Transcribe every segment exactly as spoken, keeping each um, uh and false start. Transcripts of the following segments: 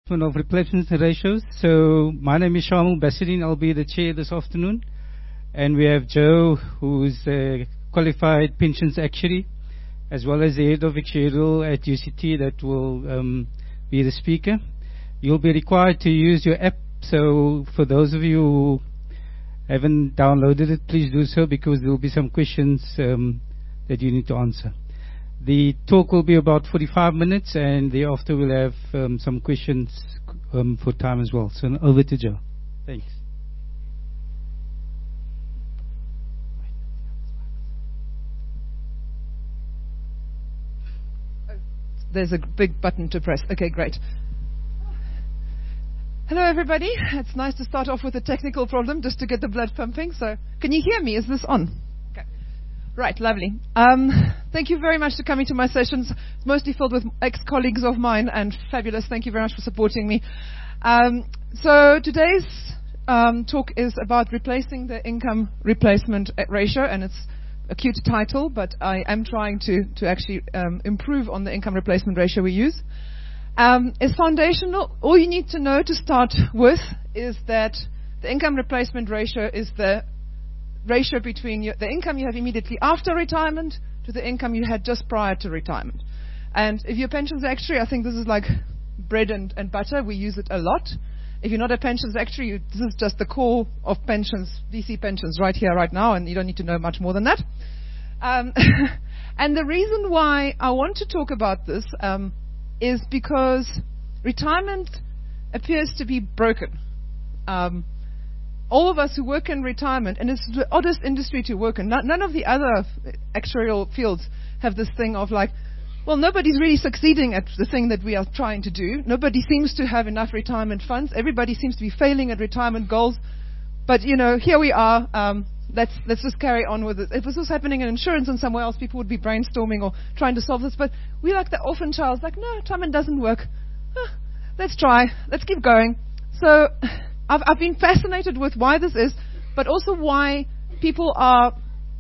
Of replacement ratios. So my name is Shamul Basirin. I'll be the chair this afternoon, and we have Joe, who's a qualified pensions actuary, as well as the head of actuarial at U C T, that will um, be the speaker. You'll be required to use your app. So for those of you who haven't downloaded it, please do so, because there will be some questions um, that you need to answer. The talk will be about forty-five minutes, and thereafter we'll have um, some questions um, for time as well. So over to Joe. Thanks. Oh, there's a big button to press. Okay, great. Hello, everybody. It's nice to start off with a technical problem just to get the blood pumping. So, can you hear me? Is this on? Right, lovely. Um, thank you very much for coming to my sessions. It's mostly filled with ex-colleagues of mine, and fabulous. Thank you very much for supporting me. Um, so today's um, talk is about replacing the income replacement ratio, and it's a cute title, but I am trying to, to actually um, improve on the income replacement ratio we use. Um, it's foundational. All you need to know to start with is that the income replacement ratio is the ratio between your, the income you have immediately after retirement to the income you had just prior to retirement. And if you're a pensions actuary, I think this is like bread and, and butter. We use it a lot. If you're not a pensions actuary, you, this is just the core of pensions, D C pensions, right here, right now, and you don't need to know much more than that. Um, and the reason why I want to talk about this um, is because retirement appears to be broken. Um, All of us who work in retirement, and it's the oddest industry to work in. None of the other actuarial fields have this thing of like, well, nobody's really succeeding at the thing that we are trying to do. Nobody seems to have enough retirement funds. Everybody seems to be failing at retirement goals. But, you know, here we are. Um, let's, let's just carry on with it. If this was happening in insurance and somewhere else, people would be brainstorming or trying to solve this. But we like the orphan child. Like, no, retirement doesn't work. Huh, let's try. Let's keep going. So I've, I've been fascinated with why this is, but also why people are,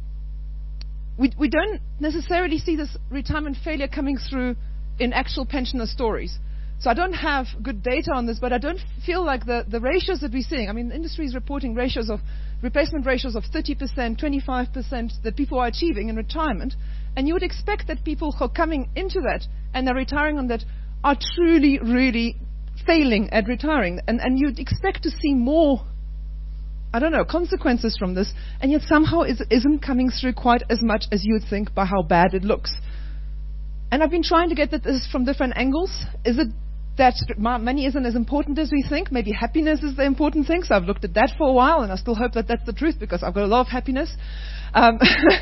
we, we don't necessarily see this retirement failure coming through in actual pensioner stories. So I don't have good data on this, but I don't feel like the, the ratios that we're seeing, I mean, the industry is reporting ratios of, replacement ratios of thirty percent, twenty-five percent that people are achieving in retirement, and you would expect that people who are coming into that and they're retiring on that are truly, really failing at retiring, and, and you'd expect to see more, I don't know, consequences from this, and yet somehow it isn't coming through quite as much as you'd think by how bad it looks. And I've been trying to get at this from different angles. Is it that money isn't as important as we think? Maybe happiness is the important thing, so I've looked at that for a while, and I still hope that that's the truth, because I've got a lot of happiness. Um,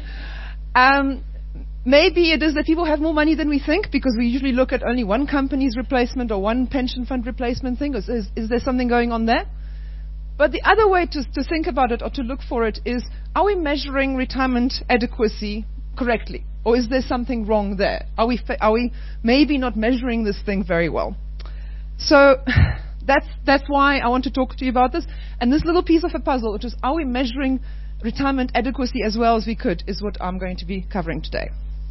um, Maybe it is that people have more money than we think, because we usually look at only one company's replacement or one pension fund replacement thing. Is, is, is there something going on there? But the other way to, to think about it or to look for it is, are we measuring retirement adequacy correctly? Or is there something wrong there? Are we, fa- are we maybe not measuring this thing very well? So that's, that's why I want to talk to you about this. And this little piece of a puzzle, which is, are we measuring retirement adequacy as well as we could, is what I'm going to be covering today.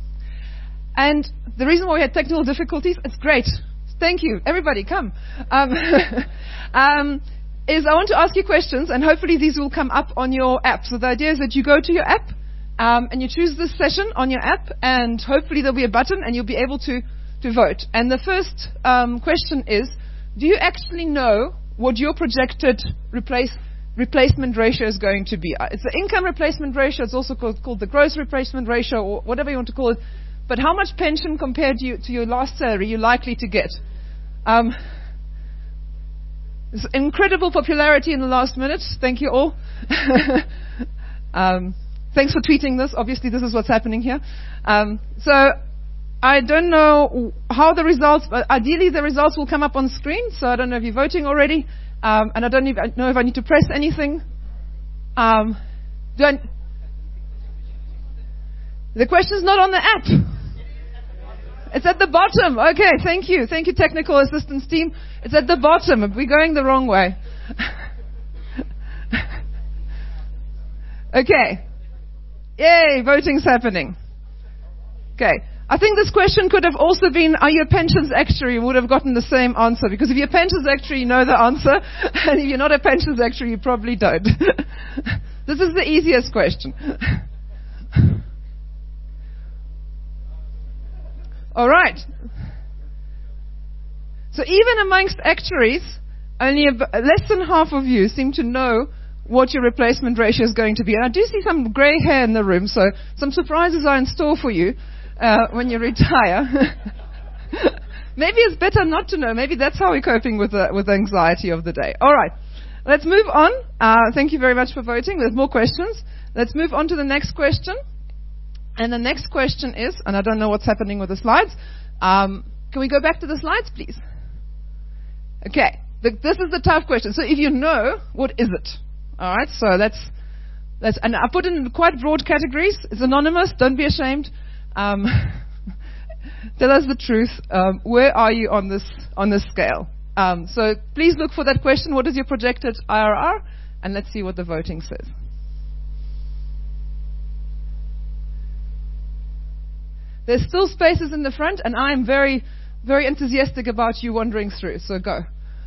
And the reason why we had technical difficulties, it's great. Thank you. Everybody, come. Um, um, is I want to ask you questions, and hopefully these will come up on your app. So the idea is that you go to your app, um, and you choose this session on your app, and hopefully there'll be a button, and you'll be able to, to vote. And the first um, question is, do you actually know what your projected replace, replacement ratio is going to be? It's the income replacement ratio. It's also called, called the gross replacement ratio, or whatever you want to call it. But how much pension compared to, you, to your last salary you're likely to get? Um, there's incredible popularity in the last minute. Thank you all. um, thanks for tweeting this. Obviously, this is what's happening here. Um, so I don't know how the results, but ideally the results will come up on screen. So I don't know if you're voting already. Um, and I don't even know if I need to press anything. Um, do I, the question's not on the app. It's at the bottom. Okay, thank you. Thank you, technical assistance team. It's at the bottom. We're going the wrong way. Okay. Yay, voting's happening. Okay. I think this question could have also been, are you a pensions actuary? You would have gotten the same answer. Because if you're a pensions actuary, you know the answer. And if you're not a pensions actuary, you probably don't. This is the easiest question. All right. So even amongst actuaries, only ab- less than half of you seem to know what your replacement ratio is going to be. And I do see some grey hair in the room, so some surprises are in store for you uh, when you retire. Maybe it's better not to know. Maybe that's how we're coping with the, with the anxiety of the day. All right. Let's move on. Uh, thank you very much for voting. There's more questions. Let's move on to the next question. And the next question is, and I don't know what's happening with the slides. Um, can we go back to the slides, please? Okay. The, this is the tough question. So if you know, what is it? All right. So that's, that's and I put it in quite broad categories. It's anonymous. Don't be ashamed. Um, tell us the truth. Um, where are you on this on this scale? Um, so please look for that question. What is your projected I R R? And let's see what the voting says. There's still spaces in the front, and I am very, very enthusiastic about you wandering through. So go.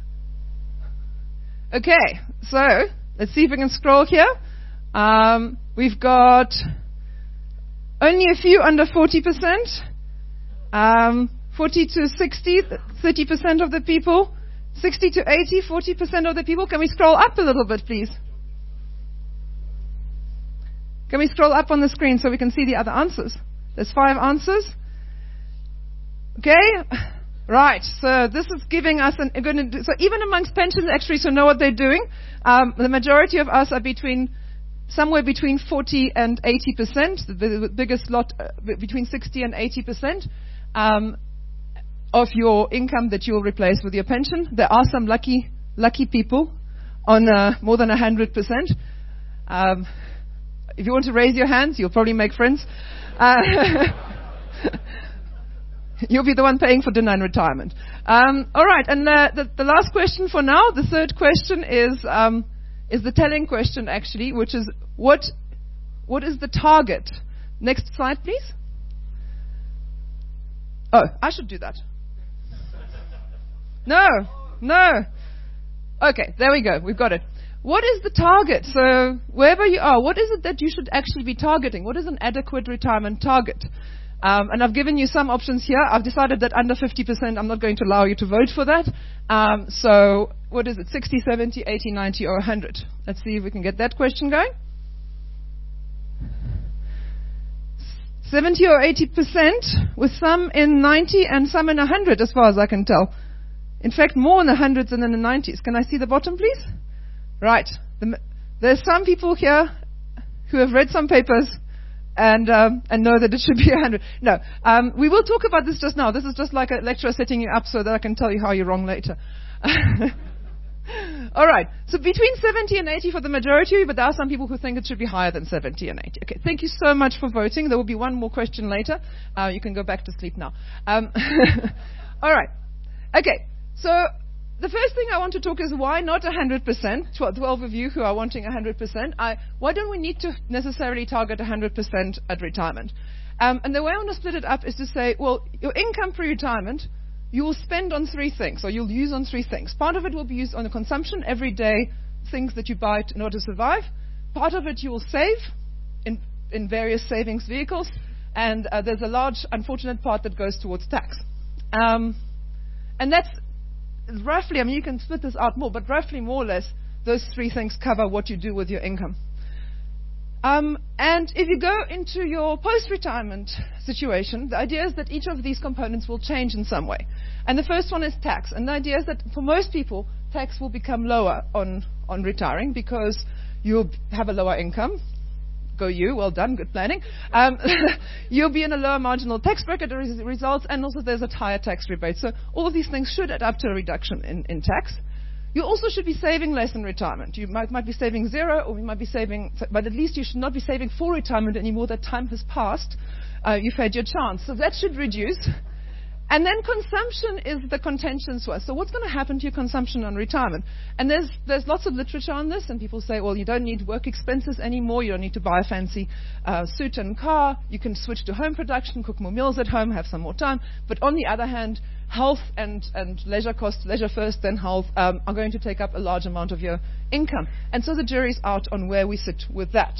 Okay. So let's see if we can scroll here. Um, we've got only a few under forty percent. Um, forty to sixty, thirty percent of the people. sixty to eighty, forty percent of the people. Can we scroll up a little bit, please? Can we scroll up on the screen so we can see the other answers? There's five answers. Okay. Right. So this is giving us an, a so even amongst pension actuaries who know what they're doing, um, the majority of us are between somewhere between forty and eighty percent. The, the biggest lot uh, between sixty and eighty percent um, of your income that you will replace with your pension. There are some lucky lucky people on uh, more than one hundred percent. Um, if you want to raise your hands, you'll probably make friends. Uh, you'll be the one paying for dinner in retirement. Um, all right, and uh, the, the last question for now, the third question is um, is the telling question actually, which is what what is the target? Next slide, please. Oh, I should do that. No, no. Okay, there we go. We've got it. What is the target? So wherever you are, what is it that you should actually be targeting? What is an adequate retirement target? Um, and I've given you some options here. I've decided that under fifty percent, I'm not going to allow you to vote for that. Um, so what is it? sixty, seventy, eighty, ninety, or one hundred? Let's see if we can get that question going. seventy or eighty percent, with some in ninety and some in one hundred, as far as I can tell. In fact, more in the hundreds than in the nineties. Can I see the bottom, please? Right. The, there's some people here who have read some papers and um, and know that it should be one hundred. No. Um, we will talk about this just now. This is just like a lecturer setting you up so that I can tell you how you're wrong later. All right. So between seventy and eighty for the majority, but there are some people who think it should be higher than seventy and eighty. Okay. Thank you so much for voting. There will be one more question later. Uh, you can go back to sleep now. Um, all right. Okay. So the first thing I want to talk is why not one hundred percent? twelve of you who are wanting one hundred percent. I, why don't we need to necessarily target one hundred percent at retirement? Um, and the way I want to split it up is to say, well, your income pre-retirement, you will spend on three things, or you'll use on three things. Part of it will be used on the consumption, everyday things that you buy in order to survive. Part of it you will save in, in various savings vehicles. And uh, there's a large, unfortunate part that goes towards tax. Um, and that's roughly, I mean, you can split this out more, but roughly more or less, those three things cover what you do with your income. Um, and if you go into your post-retirement situation, the idea is that each of these components will change in some way. And the first one is tax. And the idea is that for most people, tax will become lower on, on retiring because you'll have a lower income. Go you, well done, good planning. Um, you'll be in a lower marginal tax bracket as a result, and also there's a higher tax rebate. So all of these things should add up to a reduction in, in tax. You also should be saving less in retirement. You might, might be saving zero, or you might be saving, but at least you should not be saving for retirement anymore. That time has passed. Uh, you've had your chance. So that should reduce. And then consumption is the contention source. So what's going to happen to your consumption on retirement? And there's there's lots of literature on this, and people say, well, you don't need work expenses anymore. You don't need to buy a fancy uh, suit and car. You can switch to home production, cook more meals at home, have some more time. But on the other hand, health and, and leisure costs, leisure first, then health, um, are going to take up a large amount of your income. And so the jury's out on where we sit with that.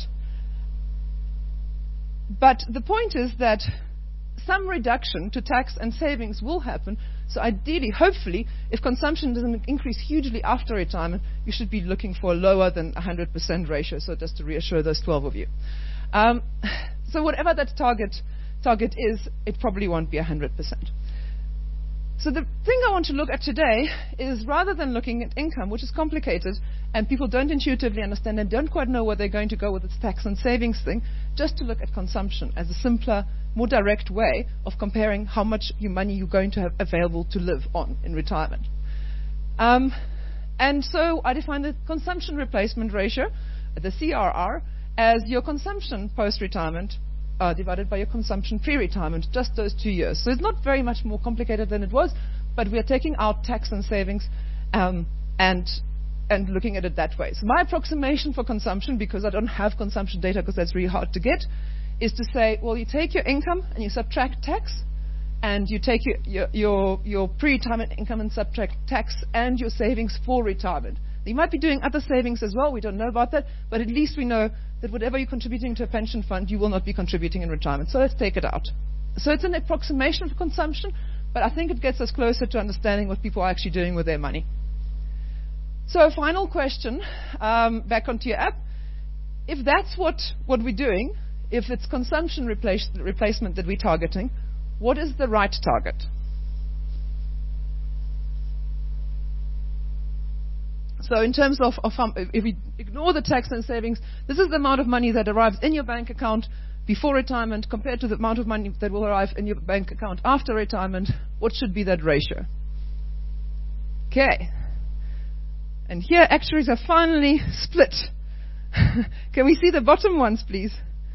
But the point is that some reduction to tax and savings will happen. So ideally, hopefully, if consumption doesn't increase hugely after retirement, you should be looking for a lower than one hundred percent ratio, so just to reassure those twelve of you. Um, so whatever that target, target is, it probably won't be one hundred percent. So the thing I want to look at today is, rather than looking at income, which is complicated, and people don't intuitively understand and don't quite know where they're going to go with this tax and savings thing, just to look at consumption as a simpler, more direct way of comparing how much your money you're going to have available to live on in retirement. Um, and so I define the consumption replacement ratio, the C R R, as your consumption post-retirement Uh, divided by your consumption pre-retirement, just those two years. So it's not very much more complicated than it was, but we are taking out tax and savings um, and and looking at it that way. So my approximation for consumption, because I don't have consumption data because that's really hard to get, is to say, well, you take your income and you subtract tax, and you take your, your, your, your pre-retirement income and subtract tax and your savings for retirement. You might be doing other savings as well. We don't know about that, but at least we know that whatever you're contributing to a pension fund, you will not be contributing in retirement. So let's take it out. So it's an approximation of consumption, but I think it gets us closer to understanding what people are actually doing with their money. So a final question, um, back onto your app. If that's what, what we're doing, if it's consumption replace, replacement that we're targeting, what is the right target? So in terms of, of um, if we ignore the tax and savings, this is the amount of money that arrives in your bank account before retirement compared to the amount of money that will arrive in your bank account after retirement. What should be that ratio? Okay. And here actuaries are finally split. Can we see the bottom ones, please?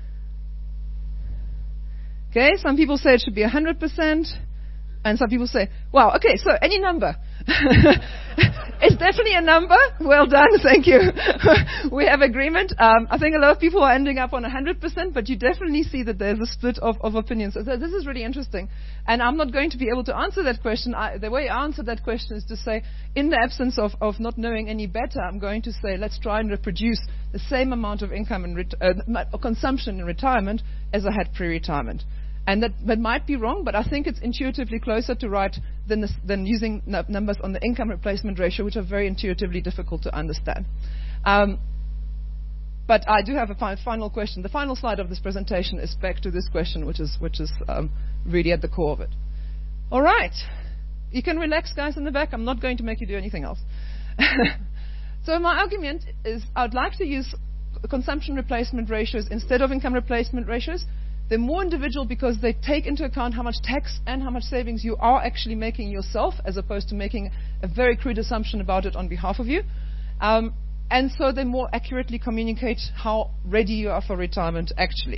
Okay, some people say it should be one hundred percent. And some people say, wow, okay, so any number. It's definitely a number. Well done, thank you. We have agreement. Um, I think a lot of people are ending up on one hundred percent, but you definitely see that there's a split of, of opinions. So this is really interesting. And I'm not going to be able to answer that question. I, the way I answer that question is to say, in the absence of, of not knowing any better, I'm going to say, let's try and reproduce the same amount of income and ret- uh, consumption in retirement as I had pre-retirement. And that, that might be wrong, but I think it's intuitively closer to right than, this, than using n- numbers on the income replacement ratio, which are very intuitively difficult to understand. Um, but I do have a fi- final question. The final slide of this presentation is back to this question, which is, which is um, really at the core of it. All right. You can relax, guys, in the back. I'm not going to make you do anything else. So my argument is I'd like to use consumption replacement ratios instead of income replacement ratios. They're more individual because they take into account how much tax and how much savings you are actually making yourself, as opposed to making a very crude assumption about it on behalf of you. Um, and so they more accurately communicate how ready you are for retirement actually.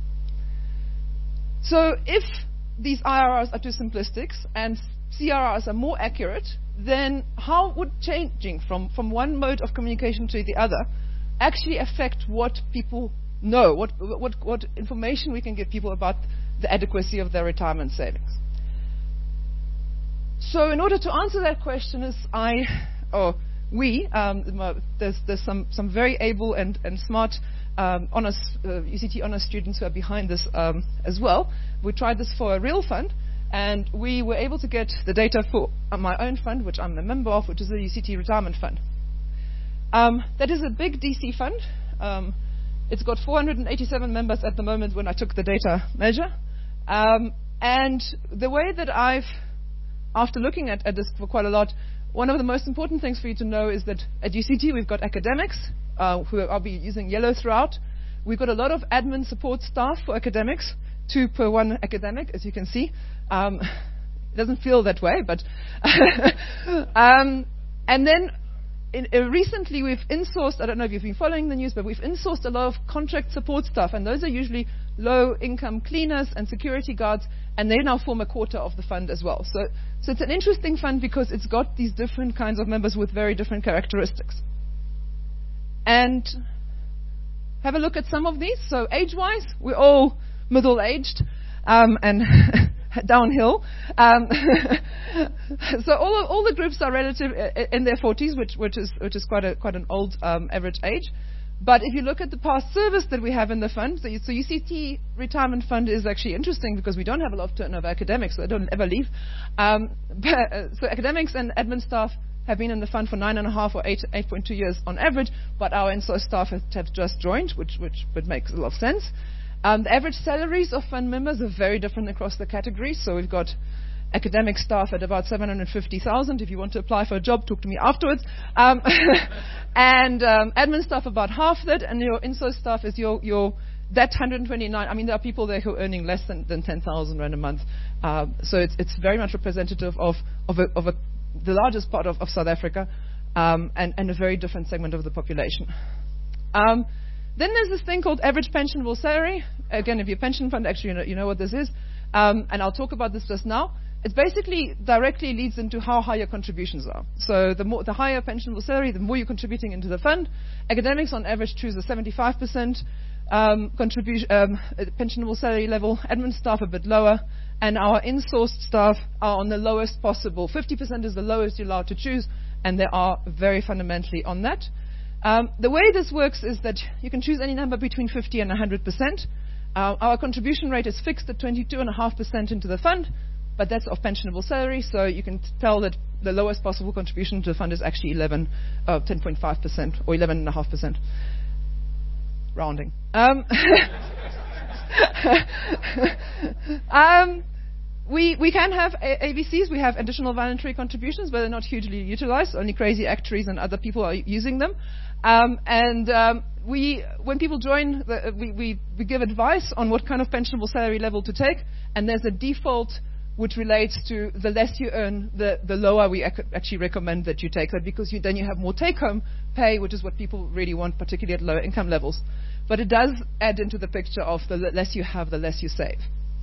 So if these I R Rs are too simplistic and C R Rs are more accurate, then how would changing from, from one mode of communication to the other actually affect what people know, what, what, what information we can give people about the adequacy of their retirement savings? So in order to answer that question, is I, or we, um, there's, there's some, some very able and, and smart um, honors, uh, U C T honors students who are behind this um, as well. We tried this for a real fund, and we were able to get the data for my own fund, which I'm a member of, which is the U C T Retirement Fund. Um, that is a big D C fund. Um, It's got four hundred eighty-seven members at the moment when I took the data measure. Um, and the way that I've, after looking at, at this for quite a lot, one of the most important things for you to know is that at U C T we've got academics, uh, who I'll be using yellow throughout. We've got a lot of admin support staff for academics, two per one academic, as you can see. Um, it doesn't feel that way, but... um, and then In, uh, recently, we've insourced, I don't know if you've been following the news, but we've insourced a lot of contract support staff, and those are usually low-income cleaners and security guards, and they now form a quarter of the fund as well. So, so it's an interesting fund because it's got these different kinds of members with very different characteristics. And have a look at some of these. So age-wise, we're all middle-aged um, and downhill. Um, so all all the groups are relative in their forties, which which is which is quite a quite an old um, average age. But if you look at the past service that we have in the fund, so you, so U C T retirement fund is actually interesting because we don't have a lot of turnover academics, so they don't ever leave. Um, but, uh, so academics and admin staff have been in the fund for nine and a half or eight, eight point two years on average, but our INSO staff have, have just joined, which, which, which makes a lot of sense. Um, the average salaries of fund members are very different across the categories. So we've got academic staff at about seven hundred fifty thousand. If you want to apply for a job, talk to me afterwards. Um, and um, admin staff about half that, and your INSO staff is your, your that one hundred twenty-nine. I mean, there are people there who are earning less than, than ten thousand rand a month. Uh, so it's, it's very much representative of, of, a, of a, the largest part of, of South Africa um, and, and a very different segment of the population. Um, Then there's this thing called average pensionable salary. Again, if you're a pension fund, actually, you know, you know what this is. Um, and I'll talk about this just now. It basically directly leads into how high your contributions are. So the, more, the higher pensionable salary, the more you're contributing into the fund. Academics, on average, choose a seventy-five percent um, contribution, um, pensionable salary level. Admin staff a bit lower. And our in-sourced staff are on the lowest possible. fifty percent is the lowest you're allowed to choose, and they are very fundamentally on that. Um, the way this works is that you can choose any number between fifty and one hundred percent. Uh, our contribution rate is fixed at twenty-two point five percent into the fund, but that's of pensionable salary, so you can tell that the lowest possible contribution to the fund is actually eleven, uh, ten point five percent or eleven point five percent. Rounding. Um, um, We, we can have A V Cs, we have additional voluntary contributions, but they're not hugely utilized. Only crazy actuaries and other people are using them. Um, and um, we, when people join, the, we, we, we give advice on what kind of pensionable salary level to take, and there's a default which relates to the less you earn, the, the lower we ac- actually recommend that you take that, because you, then you have more take-home pay, which is what people really want, particularly at lower income levels. But it does add into the picture of the less you have, the less you save.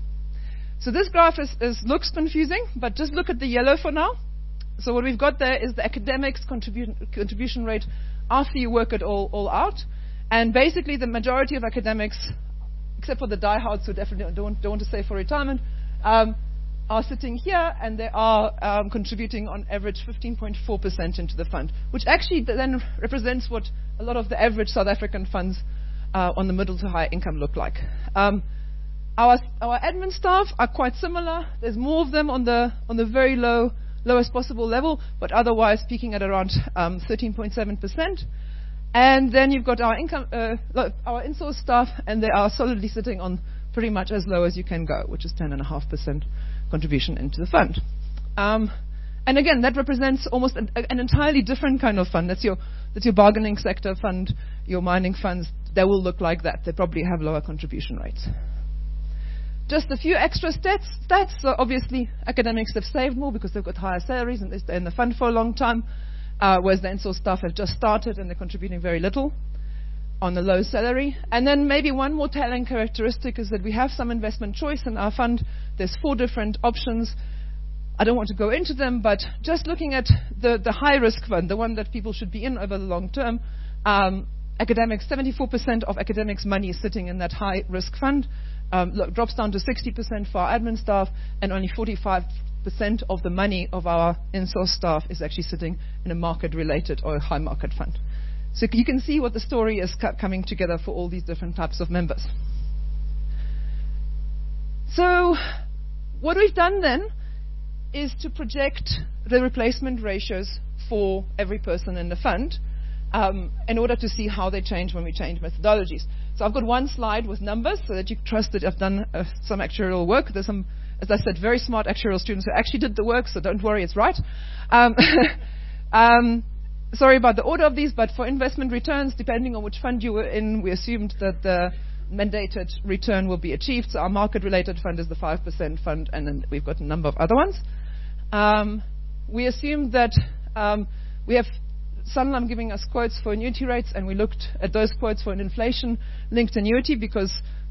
So this graph is, is, looks confusing, but just look at the yellow for now. So what we've got there is the academics contribu- contribution rate after you work it all, all out. And basically the majority of academics, except for the diehards who definitely don't, don't want to save for retirement, um, are sitting here, and they are um, contributing on average fifteen point four percent into the fund, which actually then represents what a lot of the average South African funds uh, on the middle to high income look like. Um, Our, our admin staff are quite similar. There's more of them on the on the very low, lowest possible level, but otherwise peaking at around um, thirteen point seven percent. And then you've got our income, uh, our in-source staff, and they are solidly sitting on pretty much as low as you can go, which is ten point five percent contribution into the fund. Um, and again, that represents almost an, an entirely different kind of fund. That's your that's your bargaining sector fund, your mining funds. They will look like that. They probably have lower contribution rates. Just a few extra stats. stats. So obviously, academics have saved more because they've got higher salaries and they're in the fund for a long time, uh, whereas the in-source staff have just started and they're contributing very little on the low salary. And then maybe one more telling characteristic is that we have some investment choice in our fund. There's four different options. I don't want to go into them, but just looking at the, the high-risk fund, the one that people should be in over the long term, um, academics, seventy-four percent of academics' money is sitting in that high-risk fund. Um, look, drops down to sixty percent for our admin staff, and only forty-five percent of the money of our in-source staff is actually sitting in a market-related or a high-market fund. So you can see what the story is co- coming together for all these different types of members. So what we've done then is to project the replacement ratios for every person in the fund um, in order to see how they change when we change methodologies. So I've got one slide with numbers so that you trust that I've done uh, some actuarial work. There's some, as I said, very smart actuarial students who actually did the work, so don't worry, it's right. Um, um, sorry about the order of these, but for investment returns, depending on which fund you were in, we assumed that the mandated return will be achieved. So our market-related fund is the five percent fund, and then we've got a number of other ones. Um, we assumed that um, we have Sanlam giving us quotes for annuity rates, and we looked at those quotes for an inflation-linked annuity because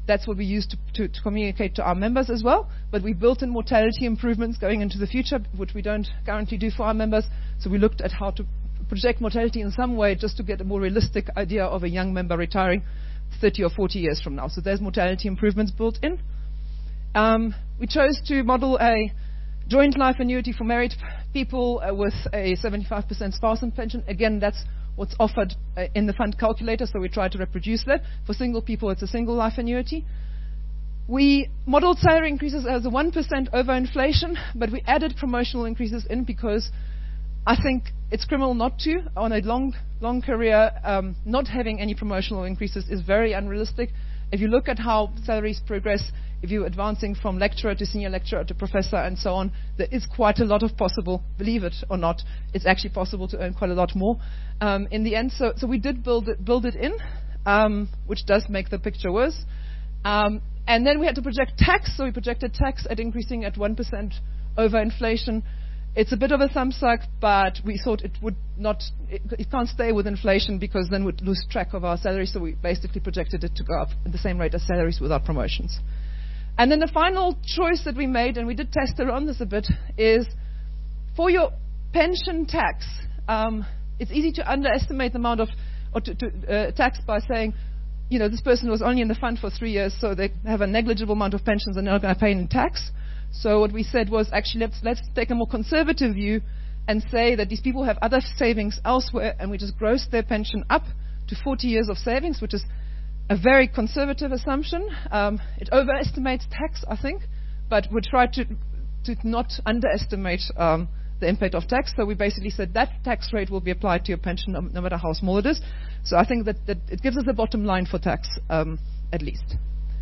that's what we use to, to, to communicate to our members as well. But we built in mortality improvements going into the future, which we don't currently do for our members. So we looked at how to project mortality in some way just to get a more realistic idea of a young member retiring thirty or forty years from now. So there's mortality improvements built in. Um, we chose to model a joint life annuity for married people uh, with a seventy-five percent spousal pension. Again, that's what's offered uh, in the fund calculator, so we try to reproduce that. For single people, it's a single life annuity. We modeled salary increases as a one percent over inflation, but we added promotional increases in because I think it's criminal not to. On a long, long career, um, not having any promotional increases is very unrealistic. If you look at how salaries progress, if you're advancing from lecturer to senior lecturer to professor and so on, there is quite a lot of possible, believe it or not, it's actually possible to earn quite a lot more um, in the end. So, so we did build it, build it in, um, which does make the picture worse. Um, and then we had to project tax, so we projected tax at increasing at one percent over inflation. It's a bit of a thumbsuck, but we thought it would not, it, it can't stay with inflation because then we'd lose track of our salaries, so we basically projected it to go up at the same rate as salaries without promotions. And then the final choice that we made, and we did test around this a bit, is for your pension tax, um, it's easy to underestimate the amount of or to, to, uh, tax by saying, you know, this person was only in the fund for three years, so they have a negligible amount of pensions and they're not going to pay any tax. So what we said was, actually, let's, let's take a more conservative view and say that these people have other savings elsewhere, and we just gross their pension up to forty years of savings, which is a very conservative assumption. Um, it overestimates tax, I think, but we try to, to not underestimate um, the impact of tax. So we basically said that tax rate will be applied to your pension no, no matter how small it is. So I think that, that it gives us a bottom line for tax, um, at least.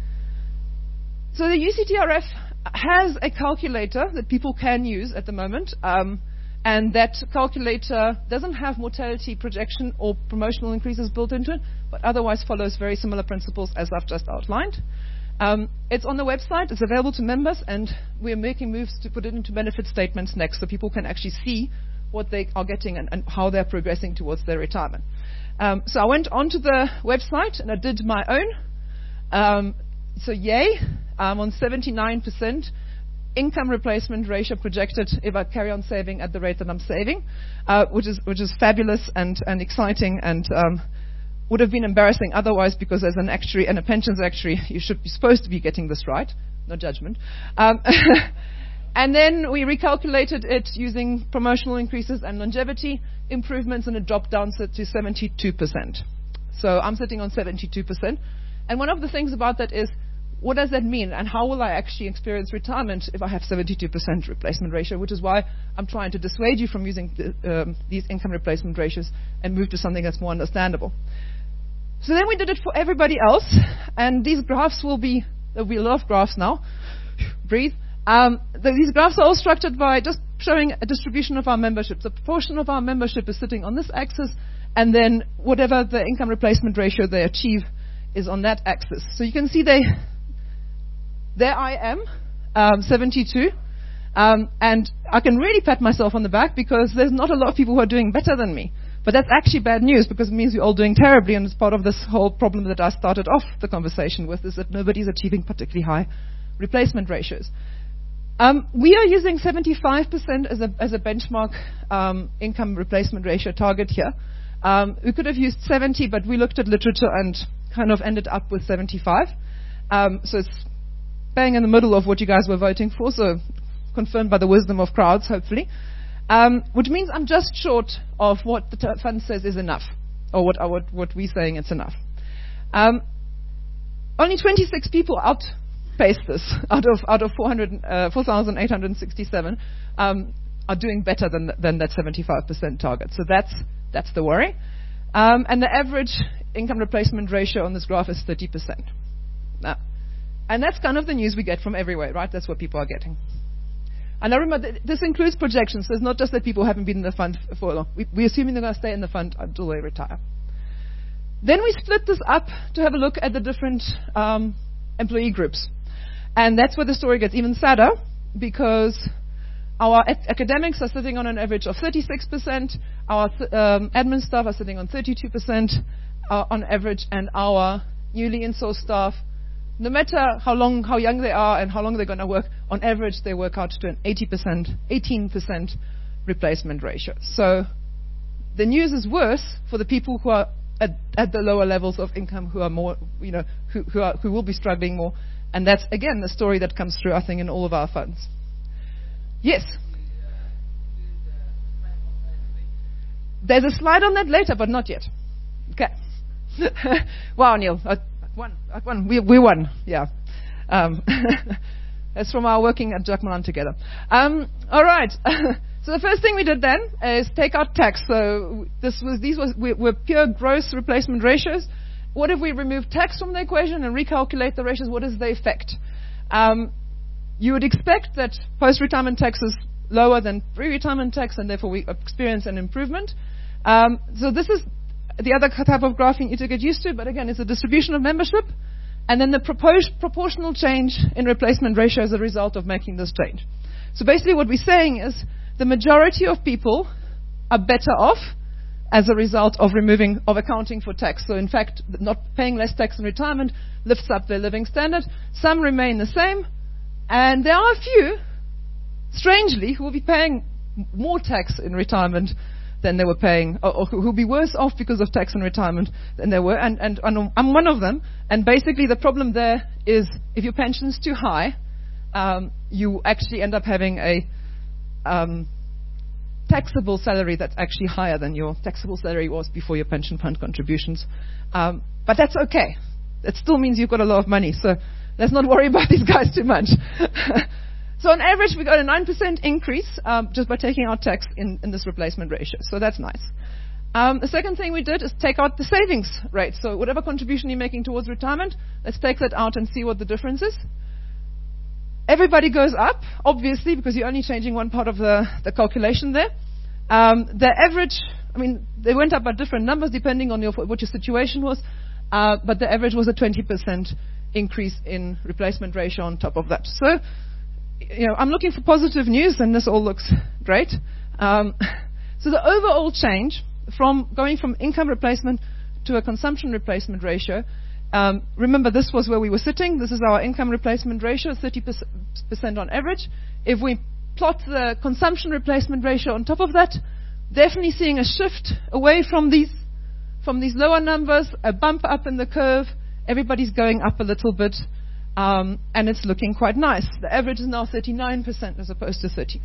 So the U C T R F has a calculator that people can use at the moment, um, and that calculator doesn't have mortality projection or promotional increases built into it, but otherwise follows very similar principles as I've just outlined. Um, it's on the website, it's available to members, and we're making moves to put it into benefit statements next so people can actually see what they are getting and, and how they're progressing towards their retirement. Um, so I went onto the website and I did my own. Um, so yay, I'm on seventy-nine percent income replacement ratio projected if I carry on saving at the rate that I'm saving, uh, which is which is fabulous and, and exciting, and um, would have been embarrassing otherwise, because as an actuary and a pensions actuary, you should be supposed to be getting this right. No judgment. Um, and then we recalculated it using promotional increases and longevity improvements, and it dropped down to seventy-two percent. So I'm sitting on seventy-two percent. And one of the things about that is, what does that mean, and how will I actually experience retirement if I have seventy-two percent replacement ratio, which is why I'm trying to dissuade you from using the, um, these income replacement ratios and move to something that's more understandable. So then we did it for everybody else, and these graphs will be, there'll be a lot of graphs now, breathe. Um, the, these graphs are all structured by just showing a distribution of our membership. The proportion of our membership is sitting on this axis, and then whatever the income replacement ratio they achieve is on that axis. So you can see they, there I am, um, seventy-two, um, and I can really pat myself on the back because there's not a lot of people who are doing better than me. But that's actually bad news, because it means we're all doing terribly, and it's part of this whole problem that I started off the conversation with, is that nobody's achieving particularly high replacement ratios. Um, we are using seventy-five percent as a, as a benchmark um, income replacement ratio target here. Um, we could have used seventy, but we looked at literature and kind of ended up with seventy-five. Um, so it's bang in the middle of what you guys were voting for, so confirmed by the wisdom of crowds, hopefully. Um, which means I'm just short of what the t- fund says is enough, or what, uh, what, what we're saying it's enough. Um, only twenty-six people outpaced this out of out of four thousand eight hundred sixty-seven um, are doing better than than that seventy-five percent target. So that's that's the worry. Um, and the average income replacement ratio on this graph is thirty percent. Now, and that's kind of the news we get from everywhere, right? That's what people are getting. And I remember, th- this includes projections. So it's not just that people haven't been in the fund for long. We, we're assuming they're going to stay in the fund until they retire. Then we split this up to have a look at the different um, employee groups. And that's where the story gets even sadder, because our ac- academics are sitting on an average of thirty-six percent, our th- um, admin staff are sitting on thirty-two percent uh, on average, and our newly in-sourced staff no matter how long, how young they are and how long they're going to work, on average they work out to an eighty percent, eighteen percent replacement ratio. So the news is worse for the people who are at, at the lower levels of income, who are more, you know, who, who, are, who will be struggling more. And that's, again, the story that comes through, I think, in all of our funds. Yes? There's a slide on that later, but not yet. Okay. Wow, Neil. I won. I won. We, we won. Yeah. Um, that's from our working at Jacques Moulin together. Um, all right. So the first thing we did then is take out tax. So this was these was we, were pure gross replacement ratios. What if we remove tax from the equation and recalculate the ratios? What is the effect? Um, you would expect that post-retirement tax is lower than pre-retirement tax, and therefore we experience an improvement. Um, so this is the other type of graph you need to get used to, but again, it's a distribution of membership, and then the propor- proportional change in replacement ratio as a result of making this change. So basically what we're saying is the majority of people are better off as a result of removing, of accounting for tax. So in fact, not paying less tax in retirement lifts up their living standard. Some remain the same, and there are a few, strangely, who will be paying more tax in retirement than they were paying, or, or who will be worse off because of tax in retirement than they were, and, and, and I'm one of them. And basically the problem there is if your pension's too high, um, you actually end up having a um, taxable salary that's actually higher than your taxable salary was before your pension fund contributions. Um, but that's okay. It still means you've got a lot of money, so let's not worry about these guys too much. So on average, we got a nine percent increase um, just by taking out tax in, in this replacement ratio. So that's nice. Um, the second thing we did is take out the savings rate. So whatever contribution you're making towards retirement, let's take that out and see what the difference is. Everybody goes up, obviously, because you're only changing one part of the, the calculation there. Um, the average, I mean, they went up by different numbers depending on your, what your situation was, uh, but the average was a twenty percent increase in replacement ratio on top of that. So, you know, I'm looking for positive news, and this all looks great. Um, so the overall change from going from income replacement to a consumption replacement ratio, um, remember this was where we were sitting. This is our income replacement ratio, thirty percent on average. If we plot the consumption replacement ratio on top of that, definitely seeing a shift away from these, from these lower numbers, a bump up in the curve. Everybody's going up a little bit. Um, and it's looking quite nice. The average is now thirty-nine percent as opposed to thirty.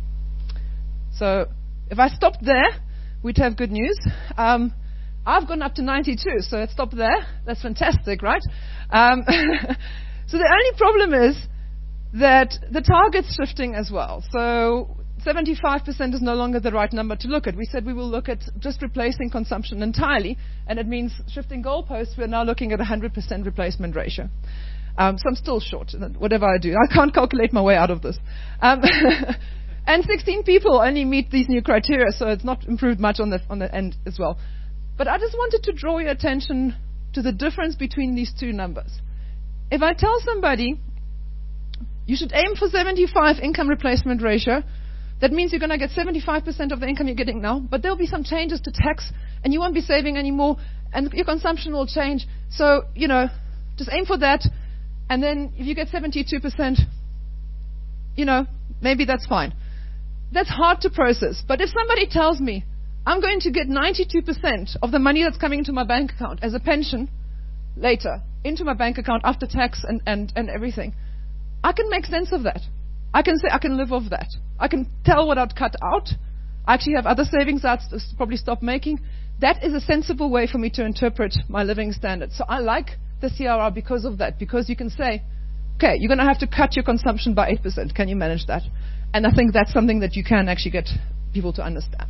So if I stopped there, we'd have good news. Um, I've gone up to ninety-two, so let's stop there. That's fantastic, right? Um, so the only problem is that the target's shifting as well. So seventy-five percent is no longer the right number to look at. We said we will look at just replacing consumption entirely, and it means shifting goalposts. We're now looking at a one hundred percent replacement ratio. Um, so I'm still short, whatever I do. I can't calculate my way out of this. Um, and sixteen people only meet these new criteria, so it's not improved much on the, on the end as well. But I just wanted to draw your attention to the difference between these two numbers. If I tell somebody, you should aim for seventy-five income replacement ratio, that means you're going to get seventy-five percent of the income you're getting now, but there'll be some changes to tax, and you won't be saving anymore, and your consumption will change. So, you know, just aim for that. And then if you get seventy-two percent, you know, maybe that's fine. That's hard to process. But if somebody tells me, I'm going to get ninety-two percent of the money that's coming into my bank account as a pension later, into my bank account after tax and, and, and everything, I can make sense of that. I can say I can live off that. I can tell what I'd cut out. I actually have other savings I'd probably stop making. That is a sensible way for me to interpret my living standards. So I like the C R R because of that, because you can say, okay, you're going to have to cut your consumption by eight percent. Can you manage that? And I think that's something that you can actually get people to understand.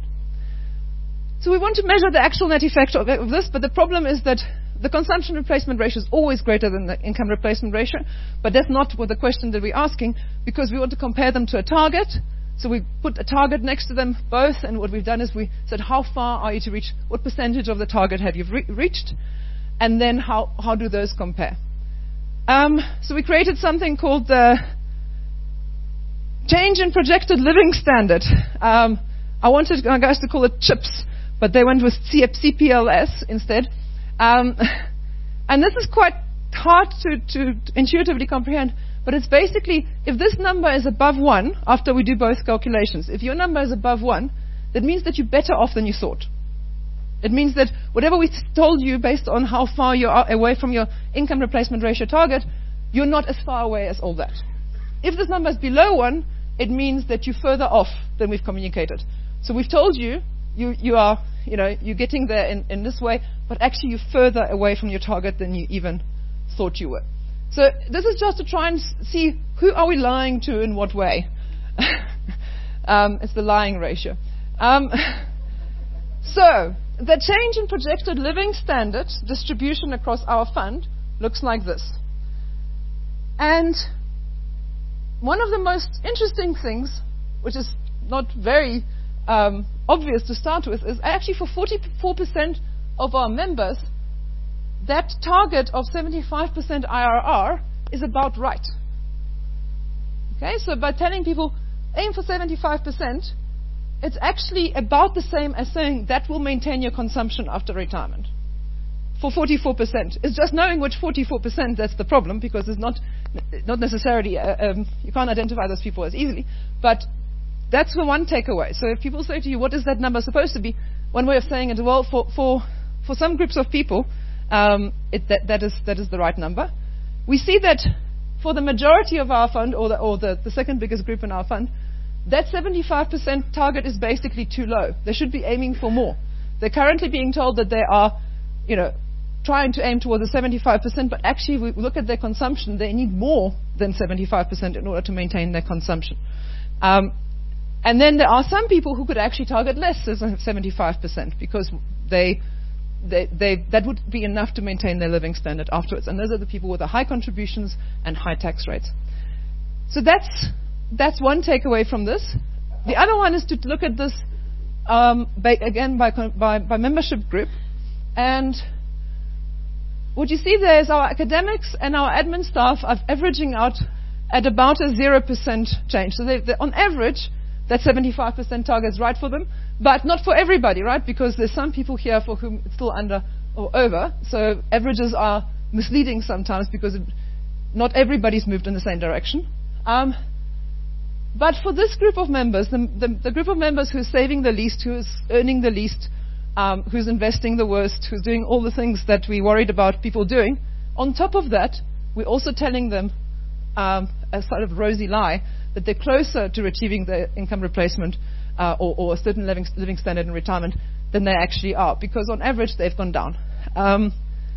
So we want to measure the actual net effect of this, but the problem is that the consumption replacement ratio is always greater than the income replacement ratio, but that's not what the question that we're asking, because we want to compare them to a target. So we put a target next to them both, and what we've done is we said, how far are you to reach? What percentage of the target have you re- reached? And then how, how do those compare? Um, so we created something called the Change in Projected Living Standard. Um, I wanted our guys to call it CHIPS, but they went with C P L S instead. Um, and this is quite hard to, to intuitively comprehend, but it's basically, if this number is above one, after we do both calculations, if your number is above one, that means that you're better off than you thought. It means that whatever we told you based on how far you are away from your income replacement ratio target, you're not as far away as all that. If this number is below one, it means that you're further off than we've communicated. So we've told you, you, you are, you know, you're getting there in, in this way, but actually you're further away from your target than you even thought you were. So this is just to try and see who are we lying to in what way. um, it's the lying ratio. Um, so the change in projected living standard distribution across our fund looks like this. And one of the most interesting things, which is not very um, obvious to start with, is actually for forty-four percent of our members, that target of seventy-five percent I R R is about right. Okay, so by telling people, aim for seventy-five percent, it's actually about the same as saying that will maintain your consumption after retirement. For forty-four percent. It's just knowing which forty-four percent that's the problem, because it's not not necessarily, uh, um, you can't identify those people as easily. But that's the one takeaway. So if people say to you, what is that number supposed to be? One way of saying it, well, for, for, for some groups of people, um, it, that, that, is, that is the right number. We see that for the majority of our fund, or the, or the, the second biggest group in our fund, that seventy-five percent target is basically too low. They should be aiming for more. They're currently being told that they are, you know, trying to aim towards a seventy-five percent, but actually, if we look at their consumption, they need more than seventy-five percent in order to maintain their consumption. Um, and then there are some people who could actually target less than seventy-five percent, because they, they, they, that would be enough to maintain their living standard afterwards. And those are the people with the high contributions and high tax rates. So that's that's one takeaway from this. The other one is to look at this um, by, again by, by by membership group. And what you see there is our academics and our admin staff are averaging out at about a zero percent change. So they, on average, that seventy-five percent target is right for them, but not for everybody, right? Because there's some people here for whom it's still under or over. So averages are misleading sometimes, because it, not everybody's moved in the same direction. Um, but for this group of members, the, the, the group of members who's saving the least, who is earning the least, Um, who's investing the worst, who's doing all the things that we worried about people doing. On top of that, we're also telling them um, a sort of rosy lie that they're closer to achieving their income replacement uh, or, or a certain living, living standard in retirement than they actually are, because on average they've gone down. Um,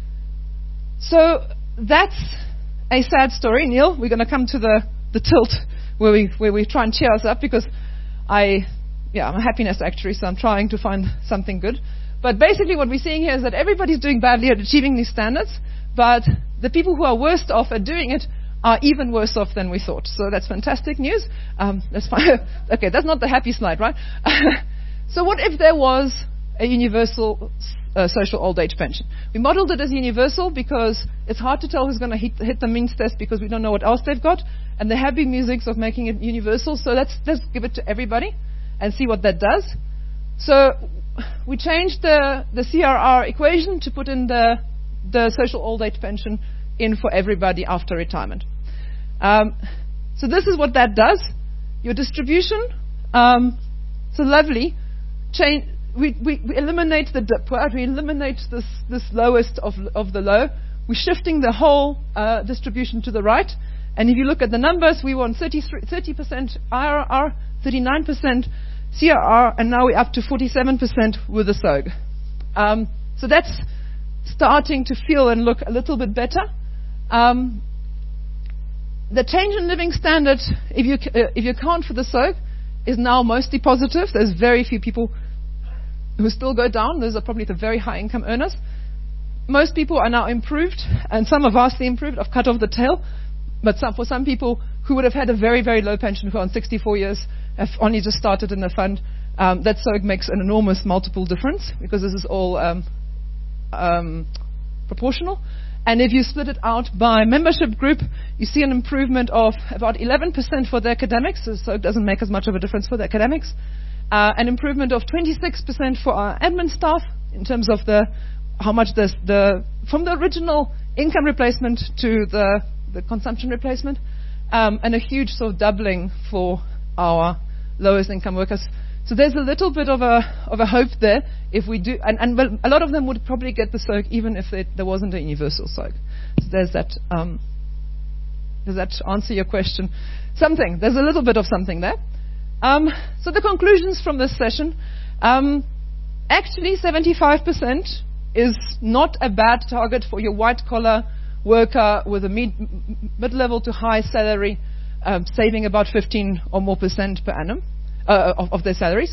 so that's a sad story. Neil, we're going to come to the, the tilt where we where we try and cheer us up, because I... Yeah, I'm a happiness actuary, so I'm trying to find something good. But basically what we're seeing here is that everybody's doing badly at achieving these standards, but the people who are worst off at doing it are even worse off than we thought. So that's fantastic news. Um, that's fine. Okay, that's not the happy slide, right? So what if there was a universal uh, social old age pension? We modeled it as universal because it's hard to tell who's going to hit, hit the means test, because we don't know what else they've got. And the happy musics of making it universal, so let's, let's give it to everybody and see what that does. So we changed the, the C R R equation to put in the, the social old age pension in for everybody after retirement. Um, so this is what that does. Your distribution, um, so lovely. Change, we, we, we eliminate the dip, right? We eliminate this, this lowest of, of the low. We're shifting the whole uh, distribution to the right. And if you look at the numbers, we want thirty percent I R R, thirty-nine percent C R R, and now we're up to forty-seven percent with the S O G. Um, so that's starting to feel and look a little bit better. Um, the change in living standard, if you uh, if you account for the S O G, is now mostly positive. There's very few people who still go down. Those are probably the very high income earners. Most people are now improved, and some are vastly improved. I've cut off the tail. But some, for some people who would have had a very, very low pension, who are on sixty-four years, have only just started in the fund, um, that S O G makes an enormous multiple difference, because this is all um, um, proportional. And if you split it out by membership group, you see an improvement of about eleven percent for the academics, so S O G doesn't make as much of a difference for the academics. Uh, an improvement of twenty-six percent for our admin staff, in terms of the how much the, the from the original income replacement to the, the consumption replacement, um, and a huge sort of doubling for our lowest income workers. So there's a little bit of a of a hope there if we do, and, and well, a lot of them would probably get the S O G even if it, there wasn't a universal S O G. So there's that. Um, does that answer your question? Something. There's a little bit of something there. Um, so the conclusions from this session. Um, actually, seventy-five percent is not a bad target for your white-collar worker with a mid, mid-level to high salary, um, saving about fifteen or more percent per annum. Uh, of, of their salaries.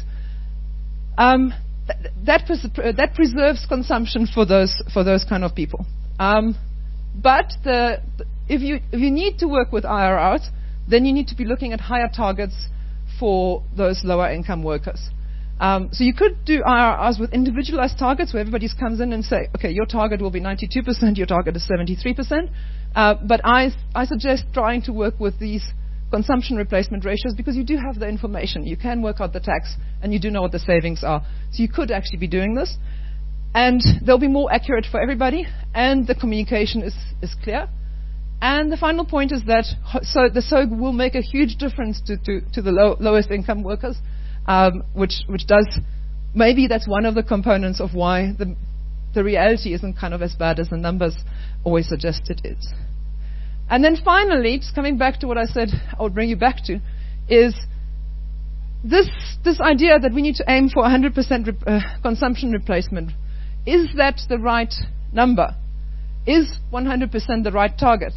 Um, th- that, pres- that preserves consumption for those for those kind of people. Um, but the, if you if you need to work with I R Rs, then you need to be looking at higher targets for those lower income workers. Um, so you could do I R Rs with individualized targets where everybody comes in and say, okay, your target will be ninety-two percent, your target is seventy-three percent. Uh, but I I suggest trying to work with these consumption replacement ratios because you do have the information. You can work out the tax and you do know what the savings are. So you could actually be doing this. And they'll be more accurate for everybody and the communication is, is clear. And the final point is that so the S O G will make a huge difference to, to, to the low, lowest income workers, um, which, which does, maybe that's one of the components of why the, the reality isn't kind of as bad as the numbers always suggest it is. And then finally, just coming back to what I said I would bring you back to, is this this idea that we need to aim for one hundred percent rep, uh, consumption replacement. Is that the right number? Is one hundred percent the right target?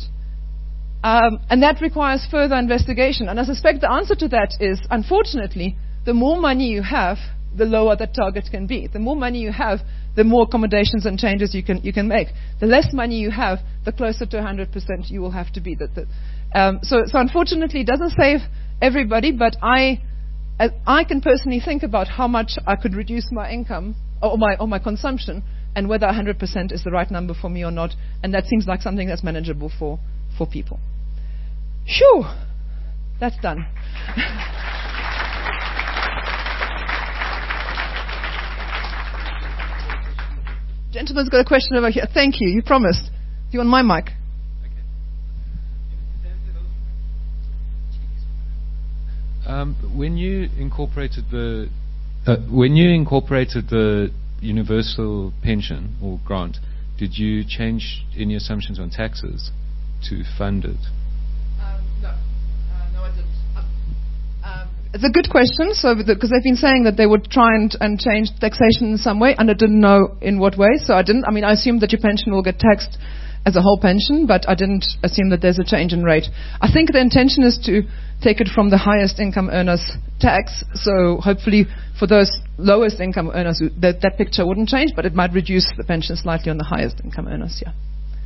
Um, and that requires further investigation. And I suspect the answer to that is, unfortunately, the more money you have, the lower that target can be. The more money you have, the more accommodations and changes you can you can make. The less money you have, the closer to one hundred percent you will have to be. That, that, um, so, so unfortunately, it doesn't save everybody, but I, I can personally think about how much I could reduce my income or my or my consumption, and whether one hundred percent is the right number for me or not. And that seems like something that's manageable for for people. Shoo, that's done. Gentleman's got a question over here. Thank you. You promised. Do you want my mic? Um, when you incorporated the uh, when you incorporated the universal pension or grant, did you change any assumptions on taxes to fund it? Um, no, uh, no, I didn't. Um, um, it's a good question. So, because they've been saying that they would try and, and change taxation in some way, and I didn't know in what way. So I didn't. I mean, I assumed that your pension will get taxed as a whole pension, but I didn't assume that there's a change in rate. I think the intention is to take it from the highest income earners tax. So hopefully for those lowest income earners, that, that picture wouldn't change, but it might reduce the pension slightly on the highest income earners, yeah.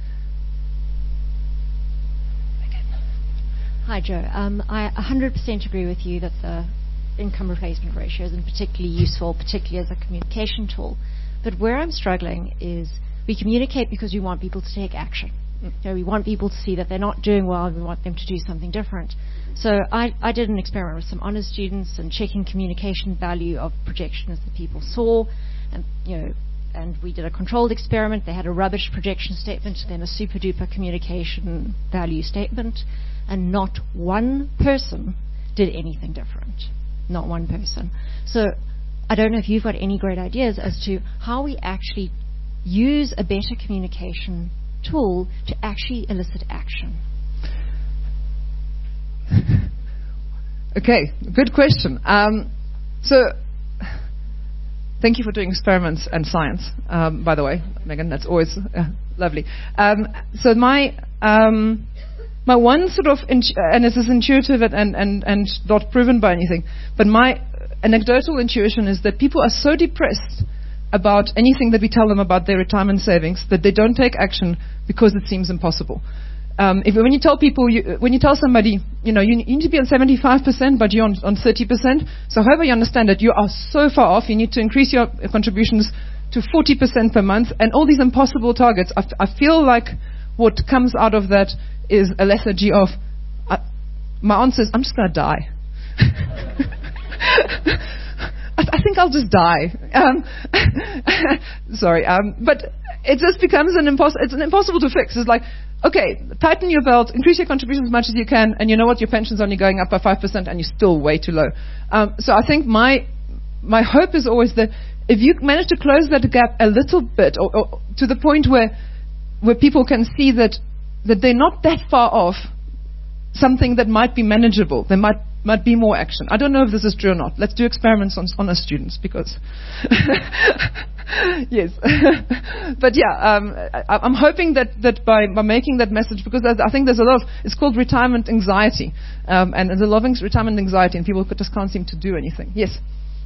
Hi, Joe. Um, I one hundred percent agree with you that the income replacement ratio isn't particularly useful, particularly as a communication tool. But where I'm struggling is we communicate because we want people to take action. Mm. You know, we want people to see that they're not doing well and we want them to do something different. So I, I did an experiment with some honours students and checking communication value of projections that people saw, and you know, and we did a controlled experiment. They had a rubbish projection statement, then a super duper communication value statement, and not one person did anything different. Not one person. So I don't know if you've got any great ideas as to how we actually use a better communication tool to actually elicit action. Okay, good question. Um, so, thank you for doing experiments and science, um, by the way, Megan. That's always uh, lovely. Um, so my um, my one sort of, intu- and this is intuitive and, and, and not proven by anything, but my anecdotal intuition is that people are so depressed about anything that we tell them about their retirement savings that they don't take action because it seems impossible. Um, if, when you tell people, you, when you tell somebody, you know, you, you need to be on seventy-five percent, but you're on, on thirty percent. So however you understand it, you are so far off. You need to increase your contributions to forty percent per month, and all these impossible targets. I, f- I feel like what comes out of that is a lethargy of, uh, my answer is, I'm just going to die. I, th- I think I'll just die. Um, sorry, um, but it just becomes an impos- it's an impossible to fix. It's like, okay, tighten your belt, increase your contributions as much as you can, and you know what, your pension's only going up by five percent and you're still way too low. Um, so I think my my hope is always that if you manage to close that gap a little bit, or, or to the point where where people can see that that they're not that far off something that might be manageable, there might might be more action. I don't know if this is true or not. Let's do experiments on, on our students, because yes. But yeah, um, I, I'm hoping that, that by, by making that message, because I think there's a lot of, it's called retirement anxiety, um, and there's a lot of retirement anxiety, and people just can't seem to do anything. Yes.